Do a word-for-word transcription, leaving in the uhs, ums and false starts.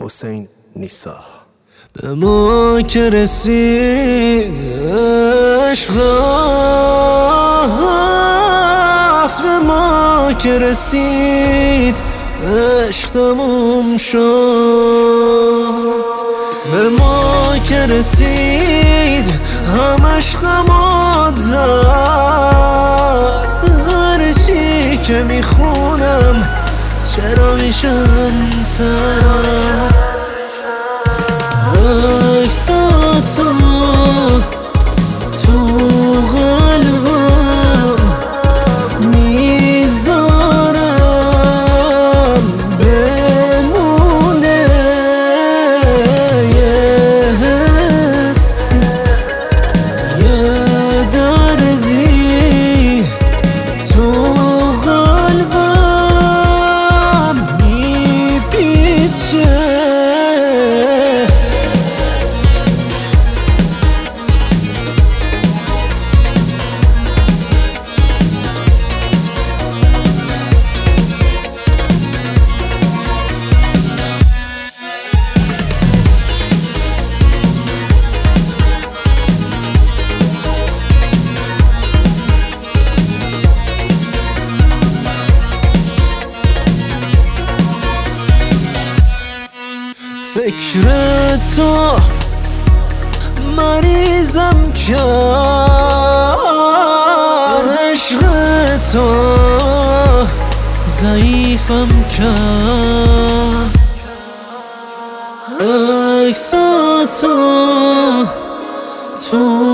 حسین نیسا. به ما که رسید عشق رفت، ما که رسید عشق تموم شد. به ما که رسید همش غمات زد، هر چی که میخونم چرا میشن تر. عکساتو تو قلبم میذارم بمونه، یه حس یه دردی تو قلبم میپیچه. فکر تو مریضم کرد، عشق تو ضعیفم کرد. عکساتو تو